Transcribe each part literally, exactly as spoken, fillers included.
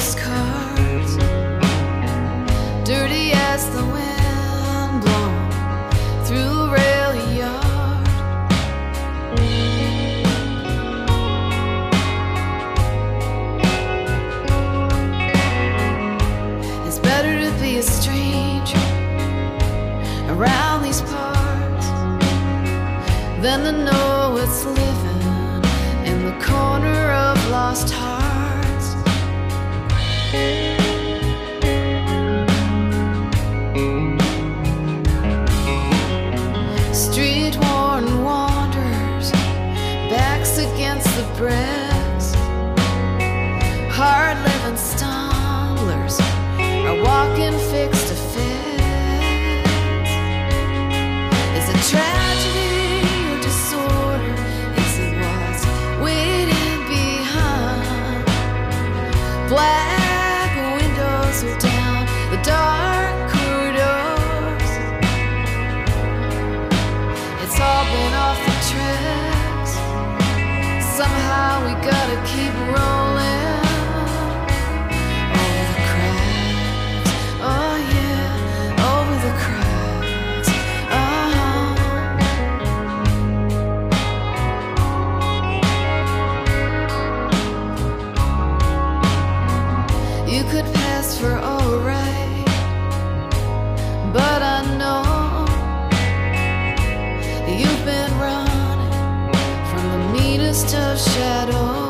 postcards, dirty as the wind blown through a rail yard. It's better to be a stranger around these parts than to know it's living in the corner of lost hearts. Street-worn wanderers, backs against the bricks, hard-living stumblers are walking fix to fix. Is it tragedy or disorder? Is it what's waiting behind? Black windows are down the dark corridors. It's all been off the tracks. Somehow we gotta keep rolling over the cracks. Oh yeah, over the cracks. Uh-huh. You could pass for alright, but I know you've been running from the meanest of shadows.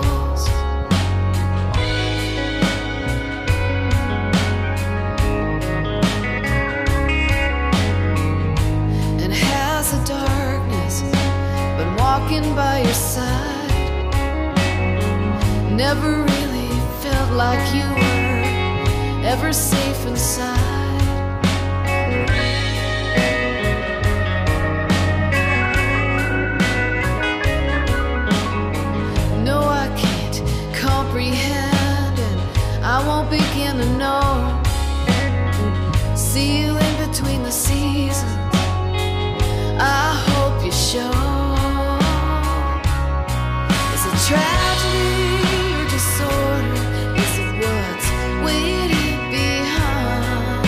And has the darkness been walking by your side? Never really felt like you were ever safe inside. Comprehend, and I won't begin to know. See you in between the seasons, I hope you show. Is it tragedy or disorder? Is it what's waiting behind?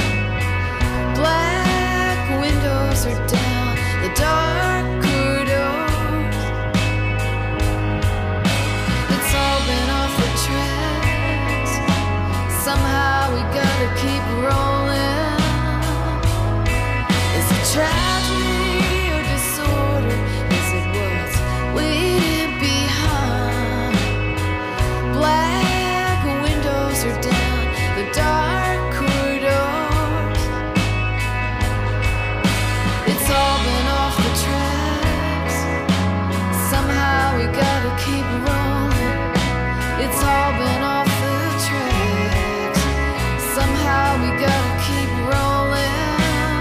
Black windows are down the dark corridors. It's all been off the tracks. Somehow we gotta keep rolling. Is it tragedy or disorder? Is it what's waiting behind? Black windows are down the dark corridors. It's all been off the tracks. Somehow we gotta keep rolling. It's all been off the tracks. Somehow we gotta keep rolling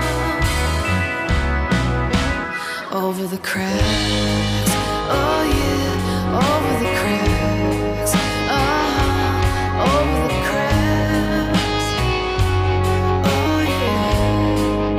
over the cracks. Oh yeah, over the cracks. Uh-huh, over the cracks. Oh yeah.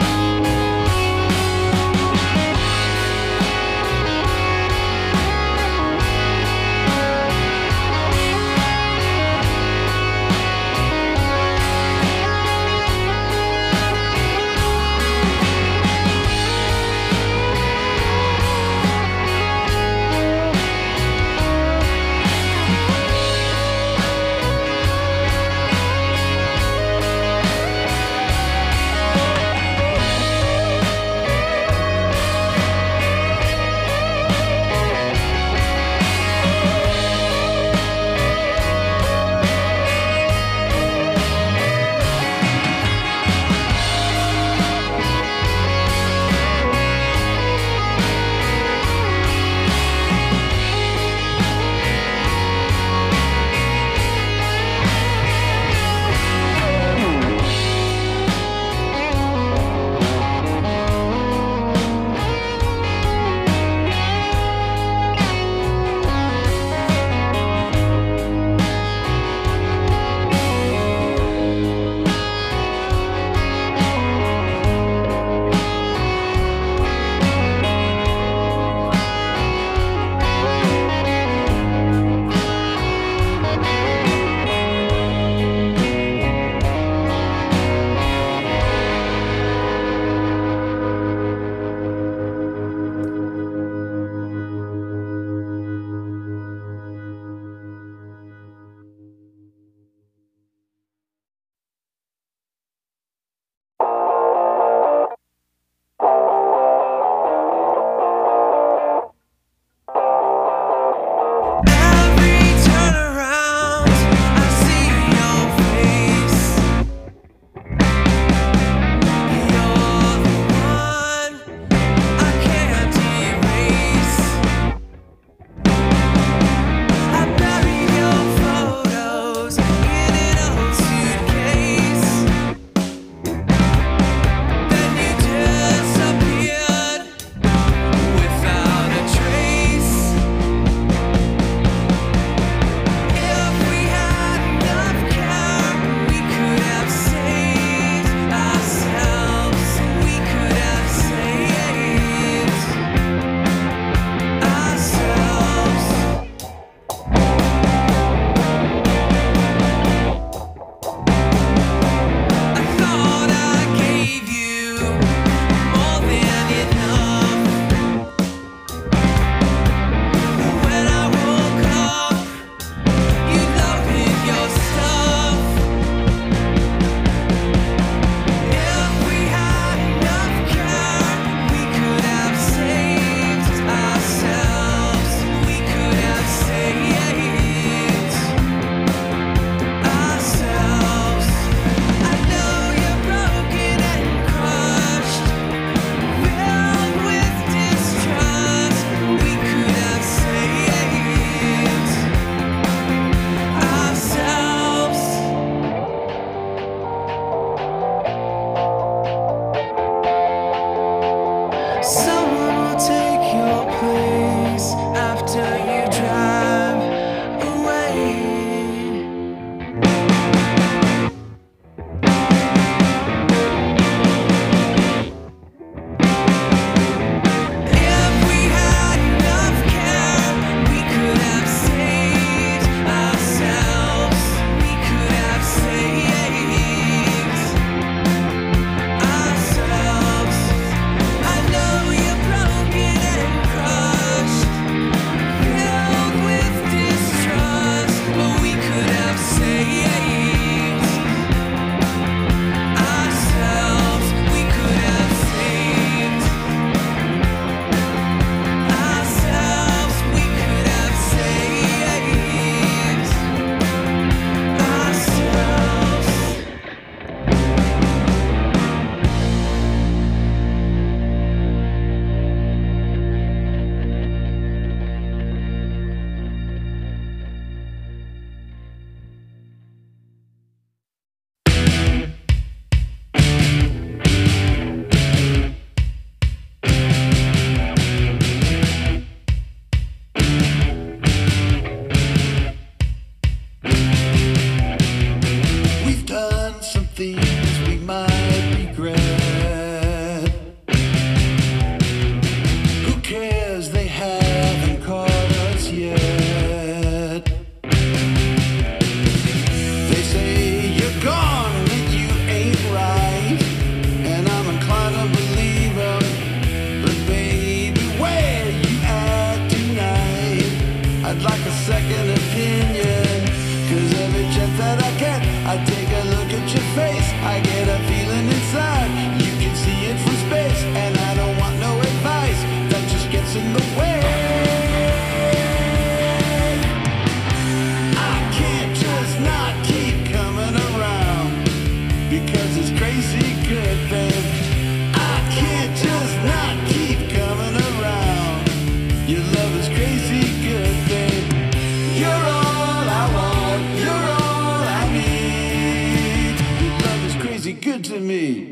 because it's crazy good, babe. I can't just not keep coming around. Your love is crazy good, babe. You're all I want, you're all I need. Your love is crazy good to me.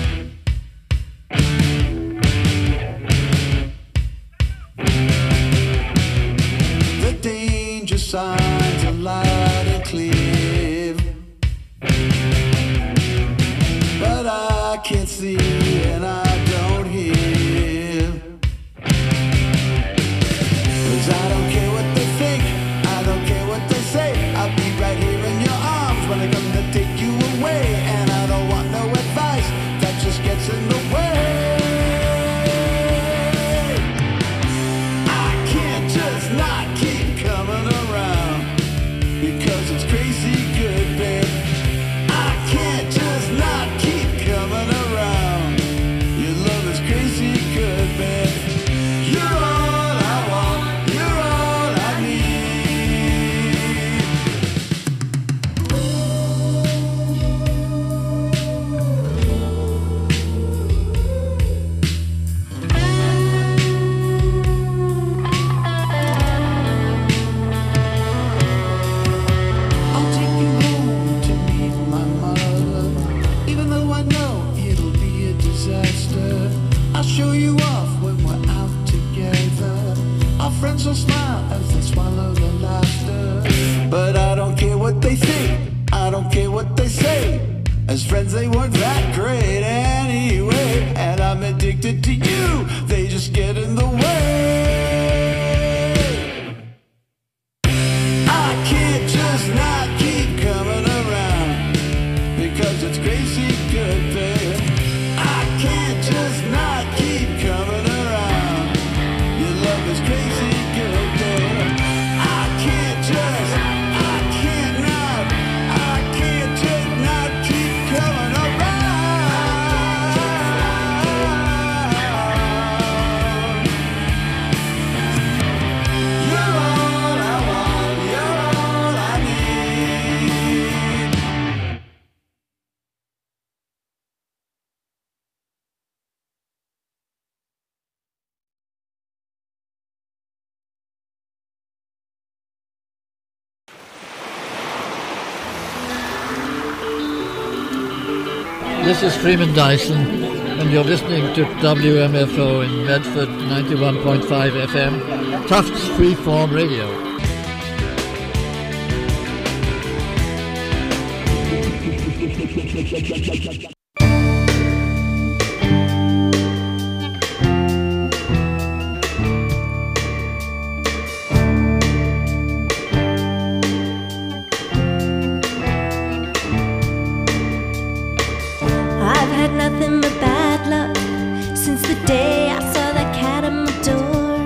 The danger signs are loud and clear, but I can't see and I don't hear. 'Cause I don't care what they think, I don't care what they say. I'll be right here in your arms when I come to take you away. And I don't want no advice that just gets in the way. I can't just not keep coming around because it's crazy good, babe. I can't just not keep coming around. Your love is crazy good, babe. You're all I want, you're all I need. I'll take you home to meet my mother, even though I know it'll be a disaster. I'll show you off when we're out together. Our friends will smile as they swallow the laughter. But I don't care what they think, I don't care what they say. As friends they weren't that great anyway. And I'm addicted to you, they just get in the way. I can't just not keep coming around because it's crazy good, babe. I can't just not keep coming around. Your love is crazy good, babe. I can't just, I can't not, I can't just not keep coming around. You're all I want, you're all I need. This is Freeman Dyson, and you're listening to W M F O in Medford, ninety-one point five F M, Tufts Freeform Radio. I've had nothing but bad luck since the day I saw that cat at my door.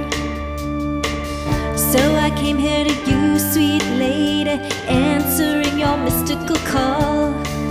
So I came here to you, sweet lady, answering your mystical call.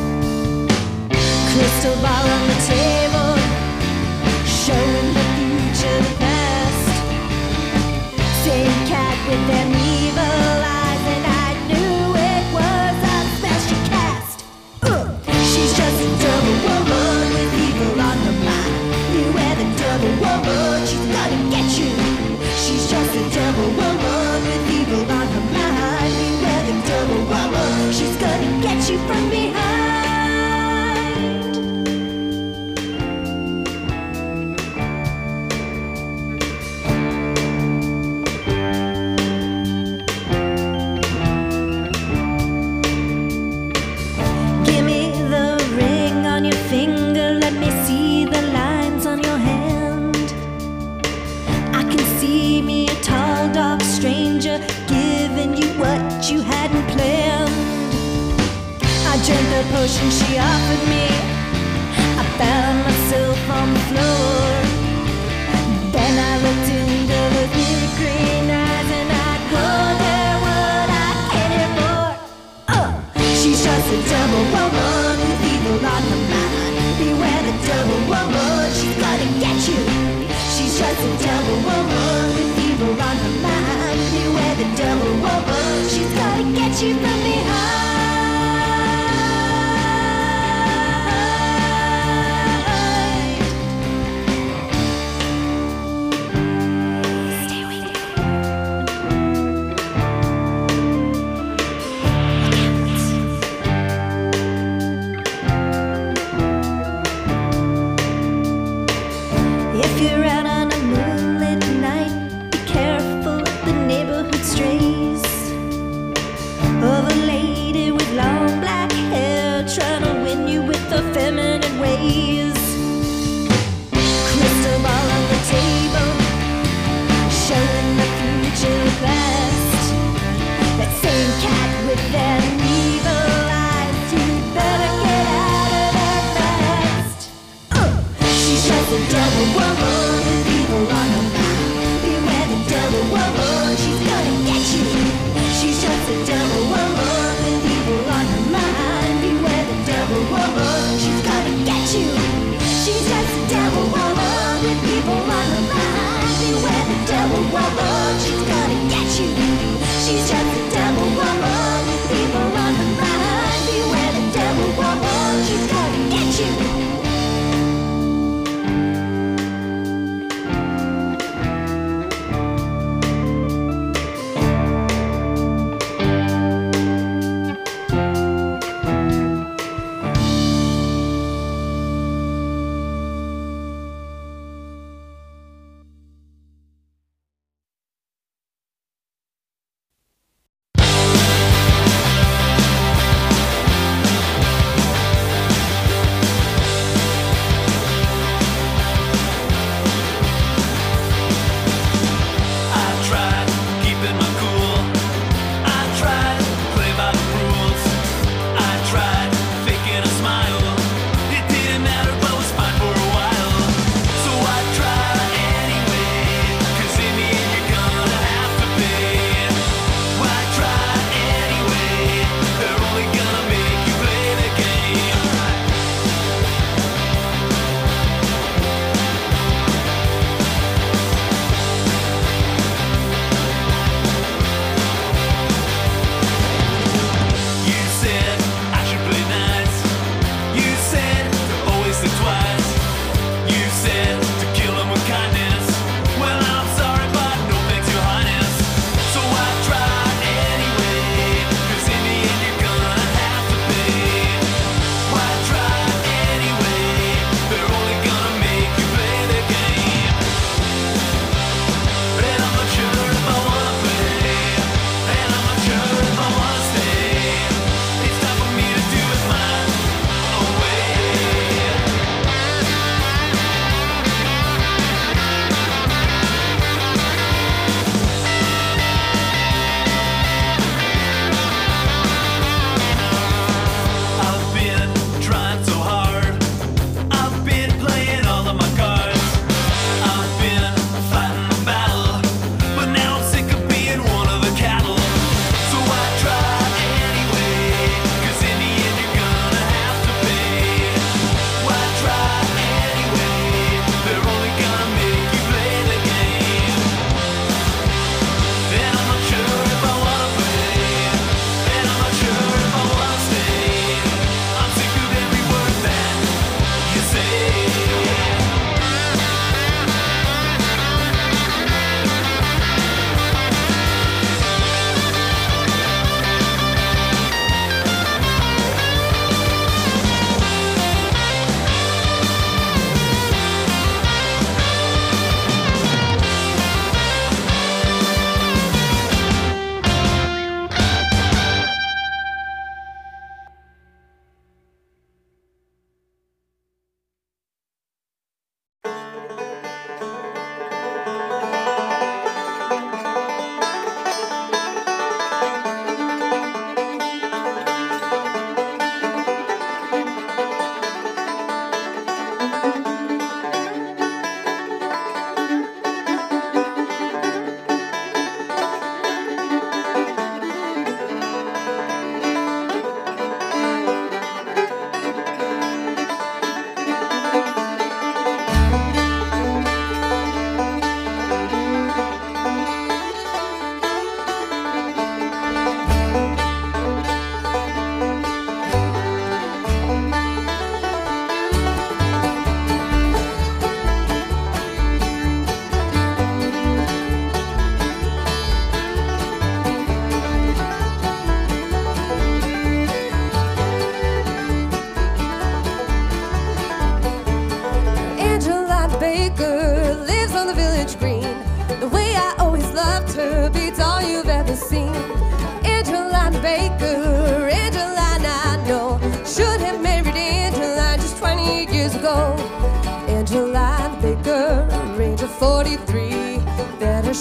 Crystal ball on the table, showing the future, the past. Same cat with them evil eyes, and I knew it was a special cast. Ugh. She's just a double woman with evil on her mind. Beware the double woman, she's gonna get you. She's just a double woman with evil on her mind. Beware the double woman, she's gonna get you from behind. Give me the ring on your finger, let me see the lines on your hand. I can see me a tall, dark stranger giving you what you hadn't planned. I drank the potion she offered me, I found myself on the floor. Then I looked into her big green eyes and I told her what I cared for. Oh, she's just a double woman with evil on her mind. Beware the double woman, she's gonna get you. She's just a double woman with evil on her mind. Beware the double woman, she's gonna get you from behind.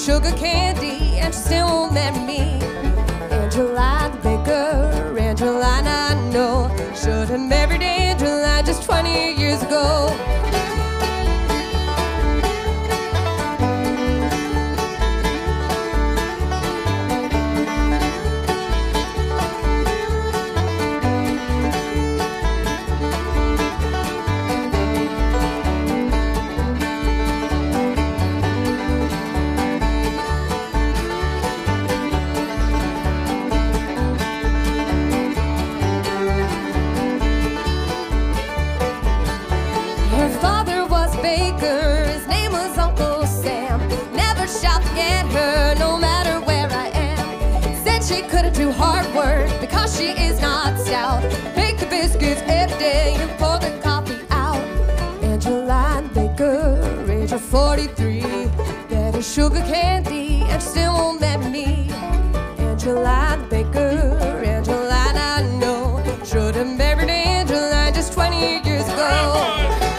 sugar candy, and she still won't marry me. Angeline Baker, Angeline I know, should have married Angeline just twenty years ago. Do hard work because she is not stout. Bake the biscuits every day and pour the coffee out. Angeline Baker, age of forty-three, that is sugar candy and she still won't marry me. Angeline Baker, Angeline I know, should have married Angeline just twenty years ago.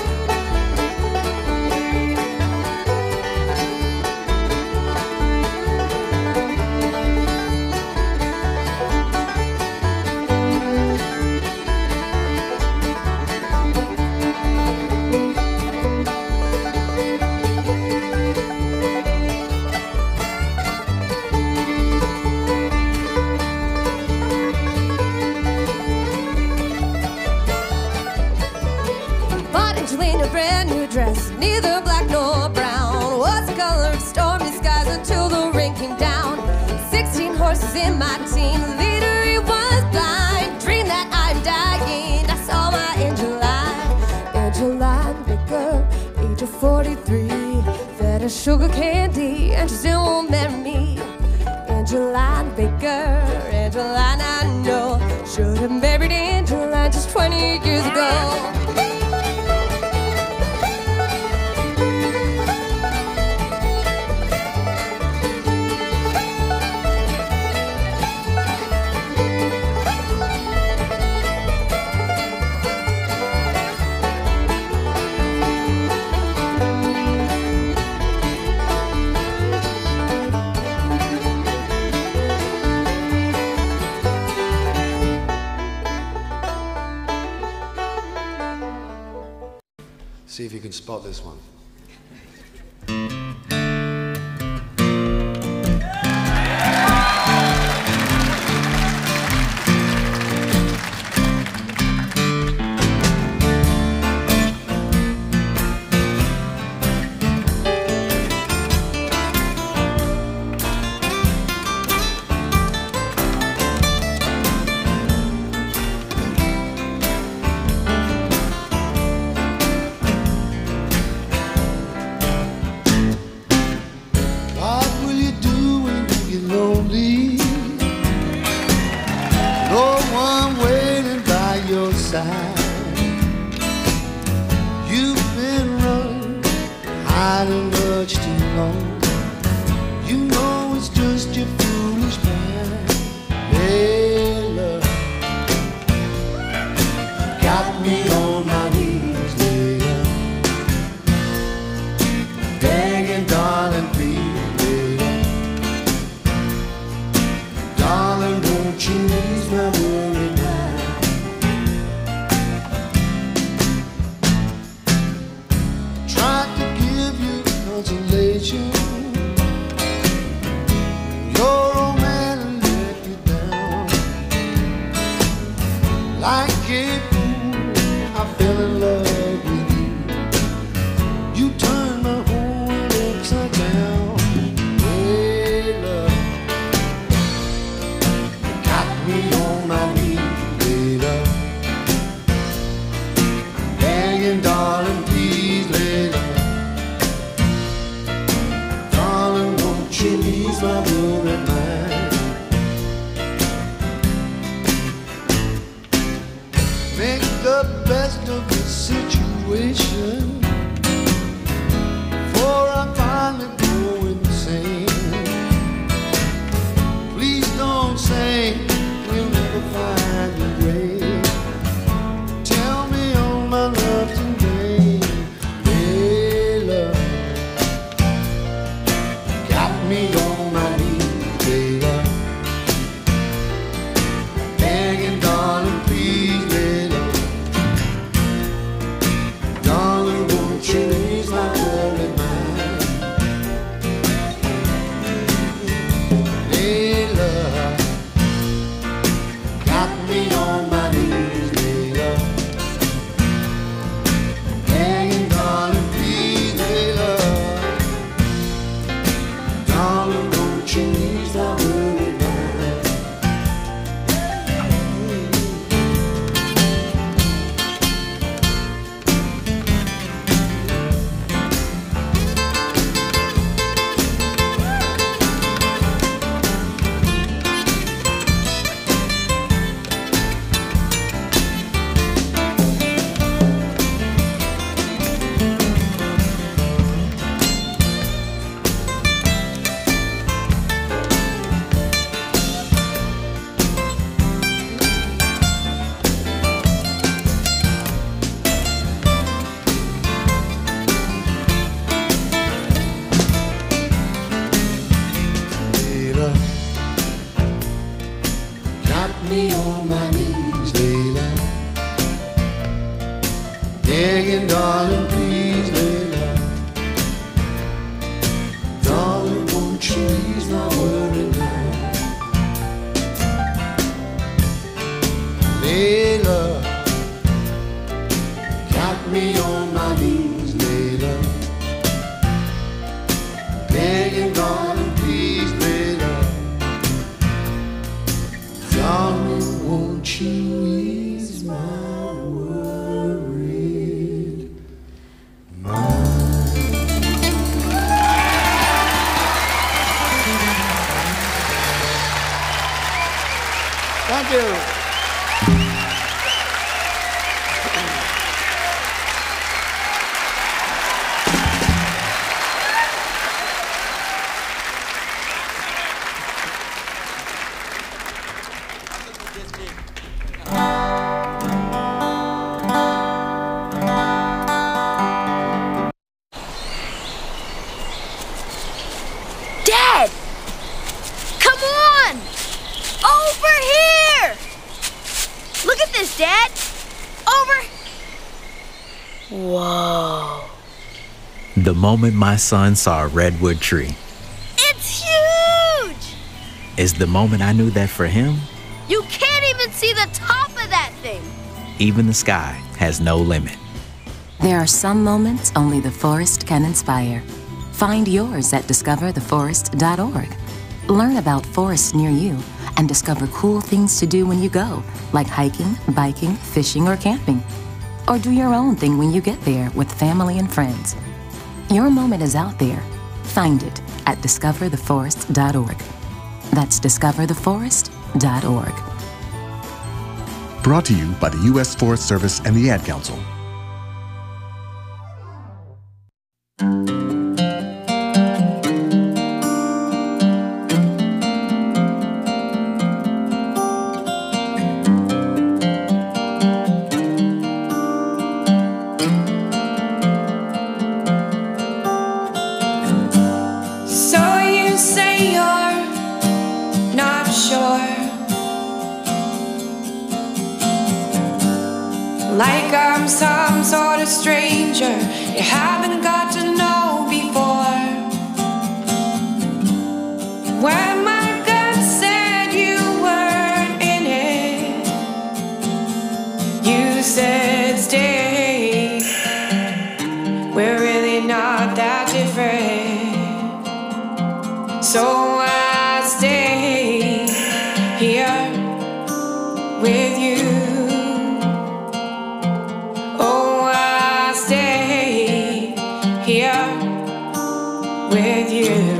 Brand new dress, neither black nor brown, was the color of stormy skies until the rain came down. Sixteen horses in my team, the leader he was blind. Dreamed that I'm dying, I saw my Angeline, Angeline Baker, age of forty-three, fed her sugar candy and she still won't marry me. Angeline Baker, Angeline I know, should have married Angeline just twenty years ago. See if you can spot this one. Me begging, darling, please, Layla. Darling, won't you ease my worry now? Layla, got me on my knees, Layla. Begging, darling, please, Layla. Darling, won't you ease my worried mind? Thank you. Dad! Come on! Over here! Look at this, Dad! Over... Whoa. The moment my son saw a redwood tree It's huge! is the moment I knew that for him, You can't even see the top of that thing! even the sky has no limit. There are some moments only the forest can inspire. Find yours at discover the forest dot org. Learn about forests near you and discover cool things to do when you go, like hiking, biking, fishing, or camping. Or do your own thing when you get there with family and friends. Your moment is out there. Find it at discover the forest dot org. That's discover the forest dot org. Brought to you by the U S Forest Service and the Ad Council. So you say you're not sure, like I'm some sort of stranger you haven't got to know before. When my gut said you weren't in it, you said stay. We're really not that different. So I stay here with you. Oh, I stay here with you.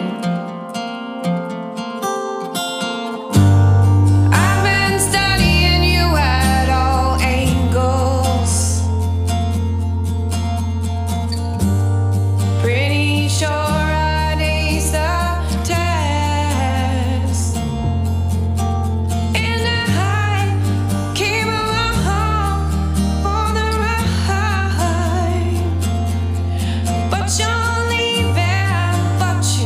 I've been studying you at all angles. Pretty sure I'd ace the test. And I came along for the ride. But you're leaving, but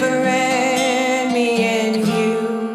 different, me and you.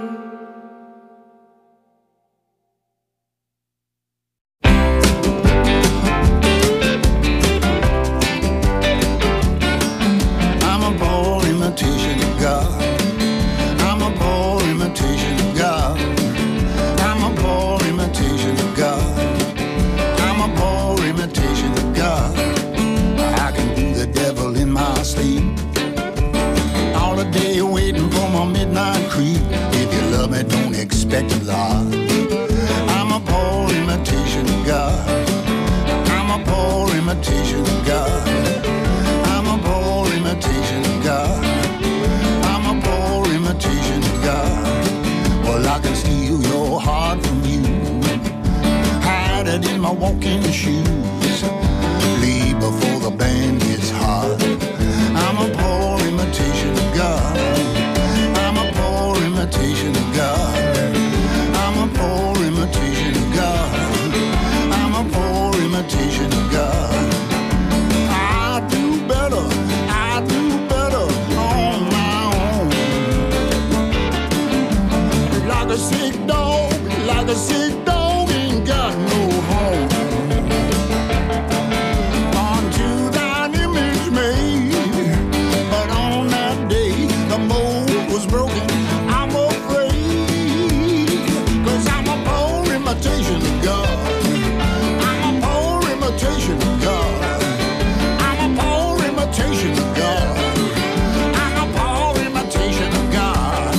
I'm a poor imitation of God. I'm a poor imitation of God. I'm a poor imitation of God. I'm a poor imitation of God. I can do the devil in my sleep. All the day waiting for my midnight creep. If you love me, don't expect a lot. I'm a poor imitation of God. I'm a poor imitation of God. I'm a poor imitation of God. I'm a poor imitation of God. Well, I can steal your heart from you, hide it in my walking shoes, leave before the band gets hot. I'm a poor imitation of God. I'm a poor imitation of God. I'm a poor imitation of God. I'm a poor imitation of God. I do better, I do better on my own. Like a sick dog, like a sick dog ain't got no home. Unto thine image made, but on that day the mold was broken. I'm afraid, 'cause I'm a poor imitation of God. I'm a poor imitation of God. I'm a poor imitation of God. I'm a poor imitation of God.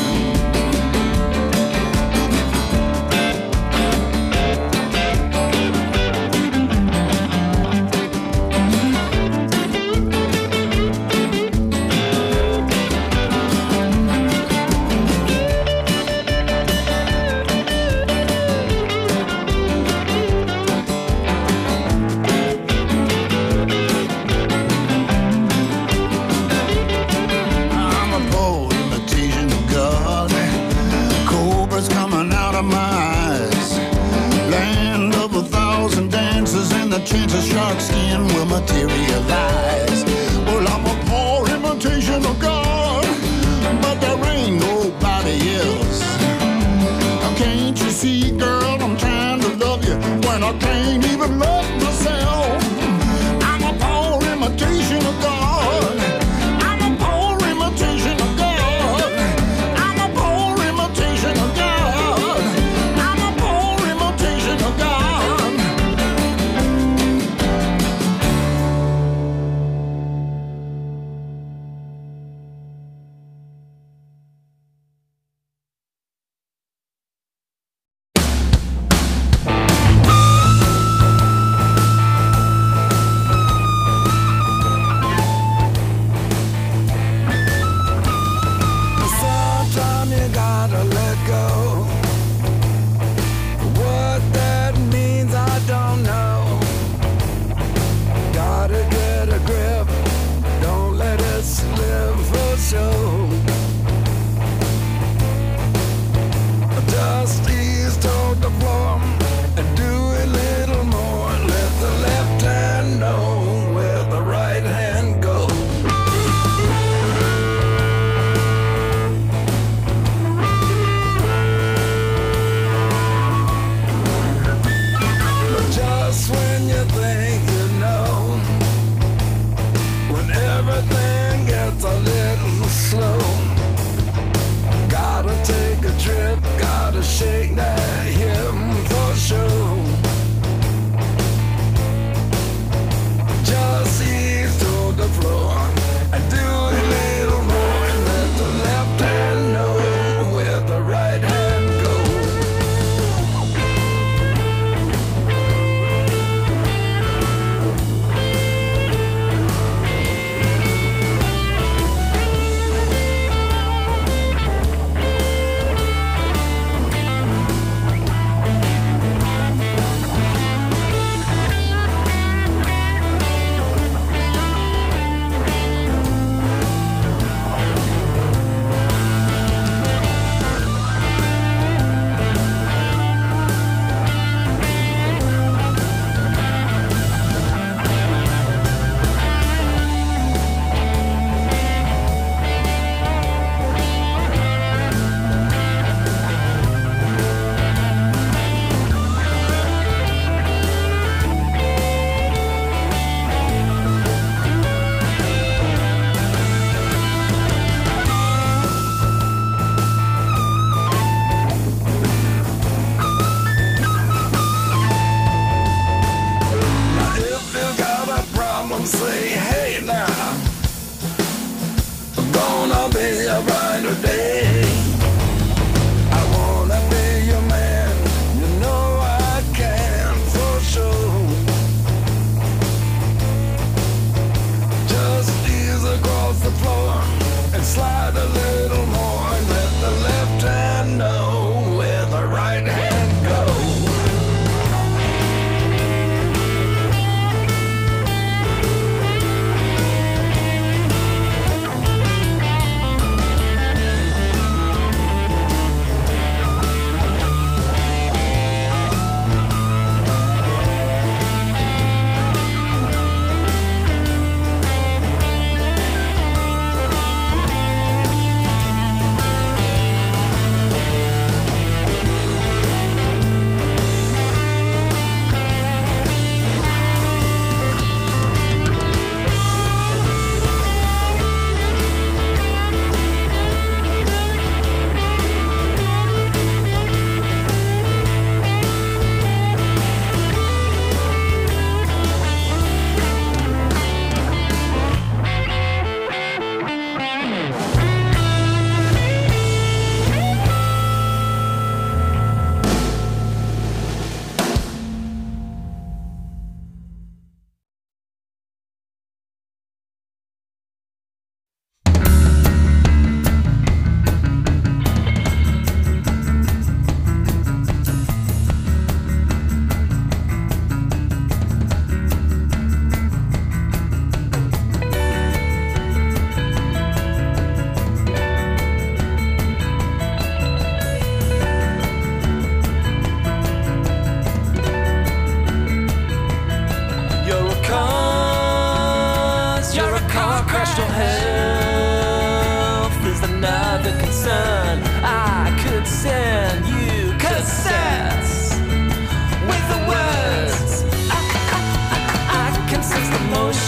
I'm a poor imitation of God. Cobras coming out of my eyes. Land of a thousand dances and the chance of shark skin will materialize. Well, I'm a poor imitation of God, but there ain't nobody else. Can't you see, girl, I'm trying to love you when I can't even love myself. I'm a poor imitation of God. I'm a poor imitation of God. I'm a poor imitation of God. I'm a poor imitation of God.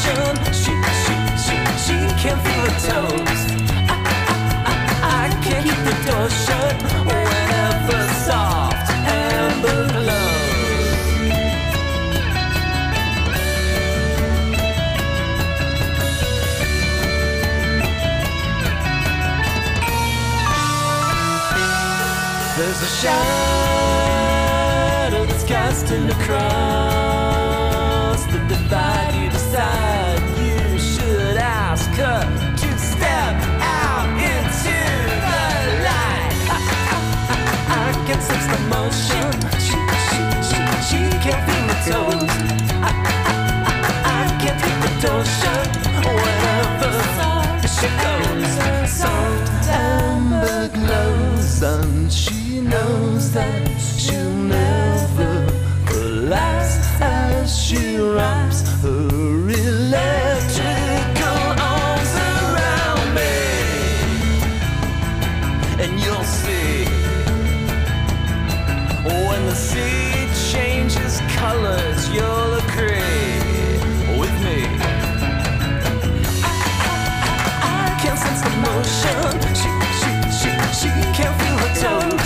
motion. She, she, she, she can't feel her toes. I, I, I, I can't keep the door shut whenever soft amber glows. There's a shadow that's casting across the divide. You decide you should ask her to step out into the light. I, I, I, I can sense the motion. She, she, she, she can't feel my toes. I, I, I, I can't keep the door shut whenever she goes. Soft amber glows and she knows that she'll never collapse as she wraps her electrical arms around me. And you'll see when the sea changes colors, you'll agree with me. I, I, I, I can't sense the motion. She, she, she, she can't feel her toes.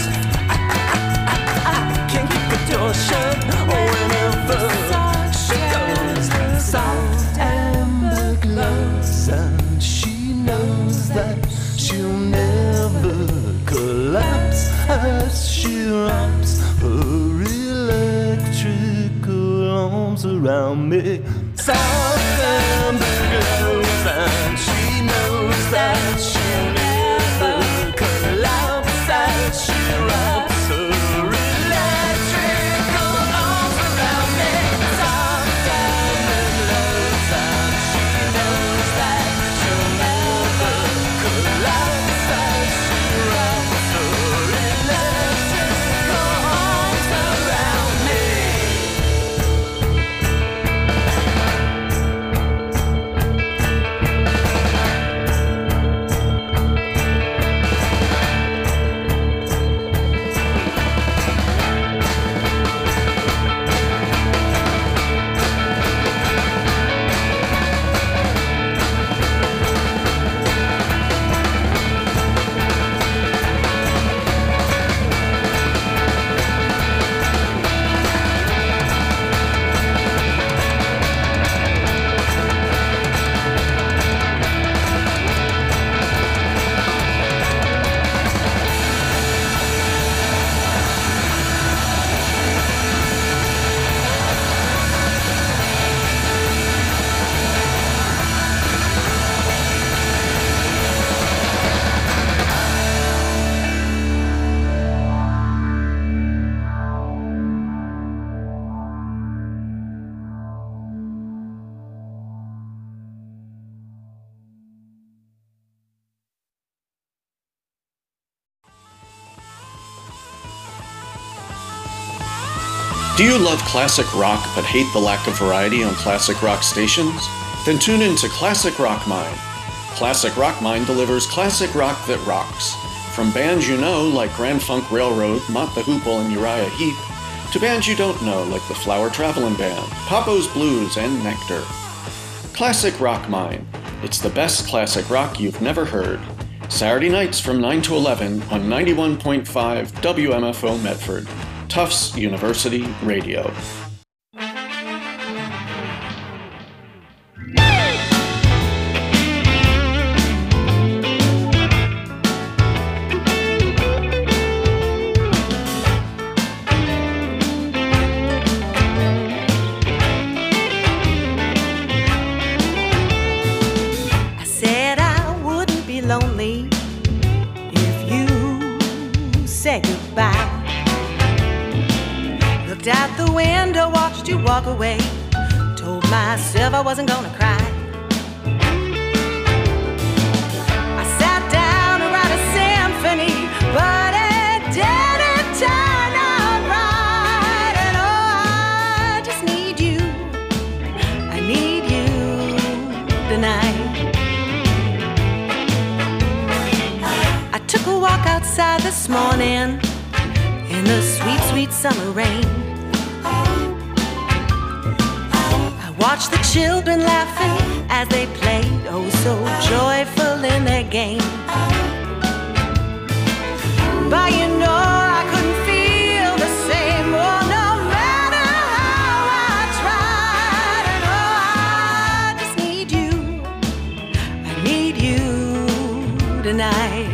Door shut whenever she goes. Soft amber glows and she knows that she'll never collapse as she wraps her electrical arms around me. Soft amber glows and she knows that she'll never collapse as she wraps her Do you love classic rock but hate the lack of variety on classic rock stations? Then tune in to Classic Rock Mine. Classic Rock Mine delivers classic rock that rocks. From bands you know like Grand Funk Railroad, Mott the Hoople, and Uriah Heep, to bands you don't know like the Flower Traveling Band, Papo's Blues, and Nectar. Classic Rock Mine. It's the best classic rock you've never heard. Saturday nights from nine to eleven on ninety-one point five W M F O Medford. Tufts University Radio. I said I wouldn't be lonely if you said goodbye. Looked out the window, watched you walk away. Told myself I wasn't gonna cry. I sat down to write a symphony, but it didn't turn out right. And oh, I just need you. I need you tonight. I took a walk outside this morning in the sweet, sweet summer rain. I watched the children laughing as they played, oh so joyful in their game. But you know I couldn't feel the same, oh no matter how I tried. And oh, I just need you, I need you tonight.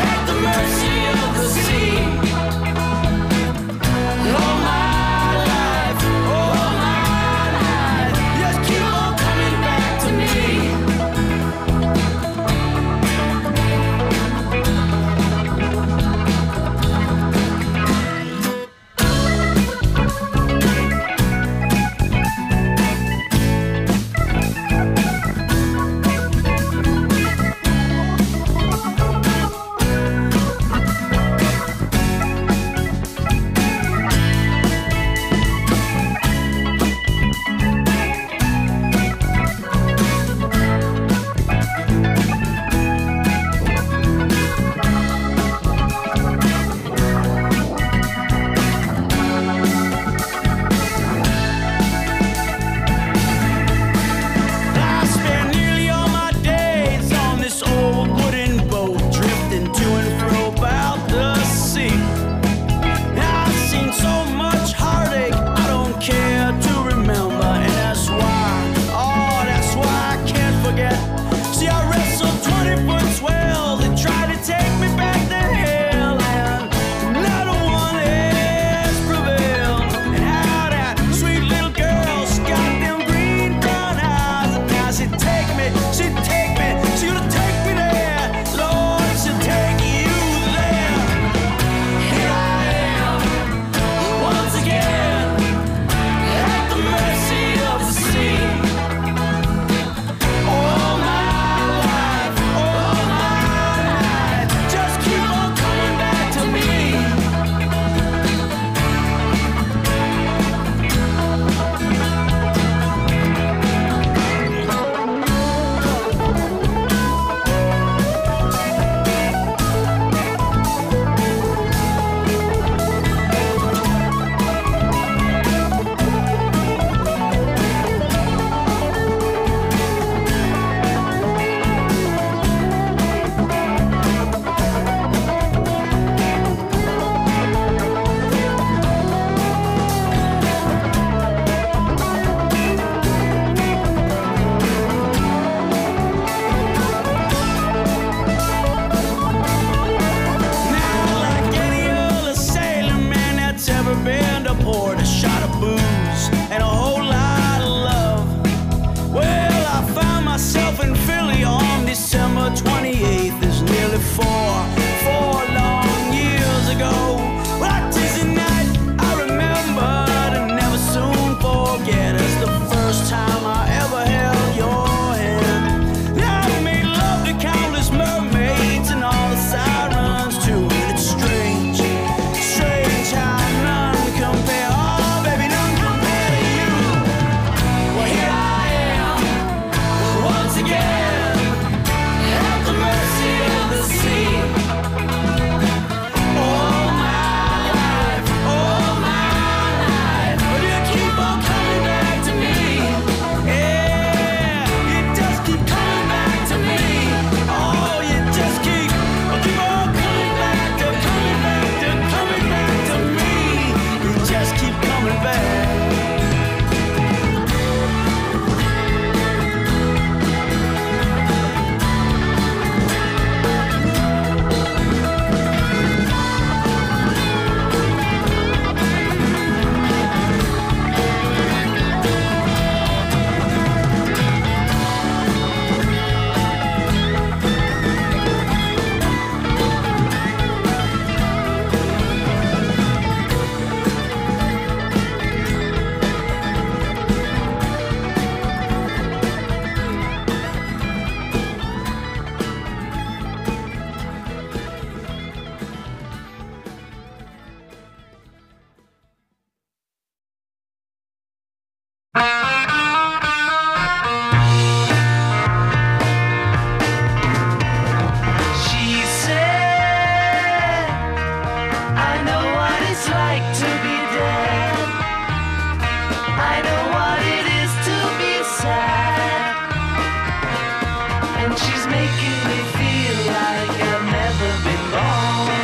All my life twenty-eighth is nearly four, four long years ago. Well, I tease you night, I remember to never soon forget. It's the first time I ever held your hand. Now I made love to countless mermaids and all the sirens too. And it's strange, strange how none compare. Oh, baby, none compare to you. Well, here I am, once again, at the mercy of the sea. All my life, all my life, but you keep on coming back to me. Yeah, you just keep coming back to me. Oh, you just keep, oh, keep on coming back to, coming back to, coming back to me. You just keep coming back. She said, I know what it's like to be dead. I know what it is to be sad. And she's making me feel like I've never been born.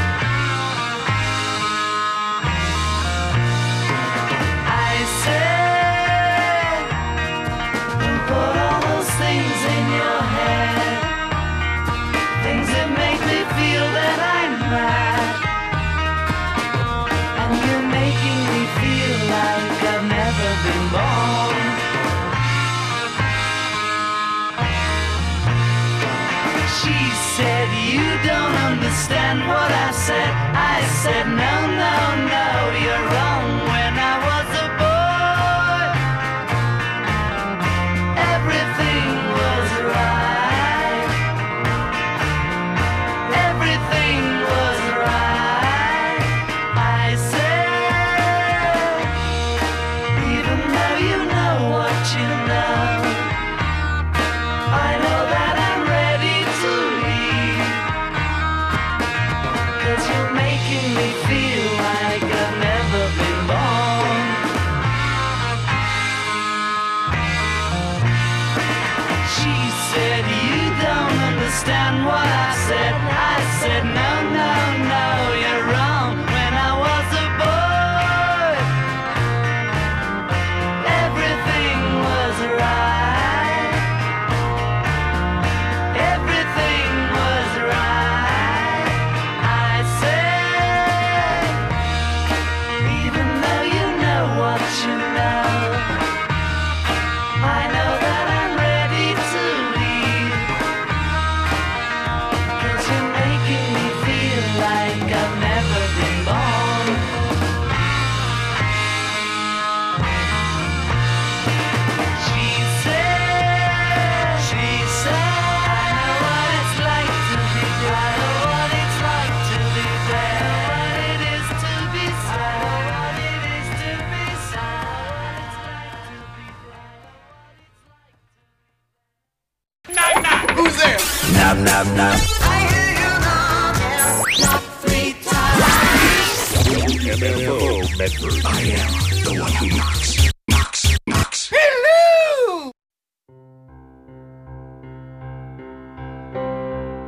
I said, who put all those things in your head? Things that make me feel that I'm mad. And you're making me feel like I've never been born. She said, you don't understand what I said. I said, no, no, no, you're wrong. When I was a boy, everything was right. Everything was right. I said, even though you know what you know, I know that I'm ready to leave. 'Cause you're making me feel like I've never been born. She said, you don't understand what I said. I said, no, no, no, you're wrong. When I was a boy, everything was right. Everything was right. I said, even though you know what you know, I know that I'm ready to leave. 'Cause you're making me feel like I've never been born. She said, she said, I know what it's like to be dead. I know what it's like to be dead. I know what it is to be sad. I know what it is to be sad. Who's there? Knock, knock, knock. M F O Medford. I am the one who